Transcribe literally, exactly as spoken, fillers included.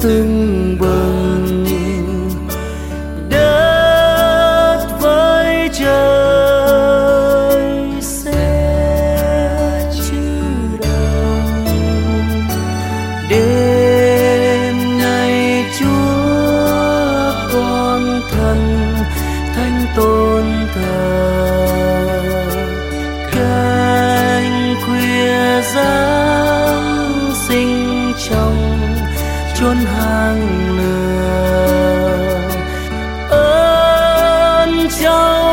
tưng bừng. Đất với trời sẽ chữ đồng. Đêm ngày Chúa con thần thánh tôn thờ, cánh khuya giáng sinh trong chốn hang lửa. Ơn Cháu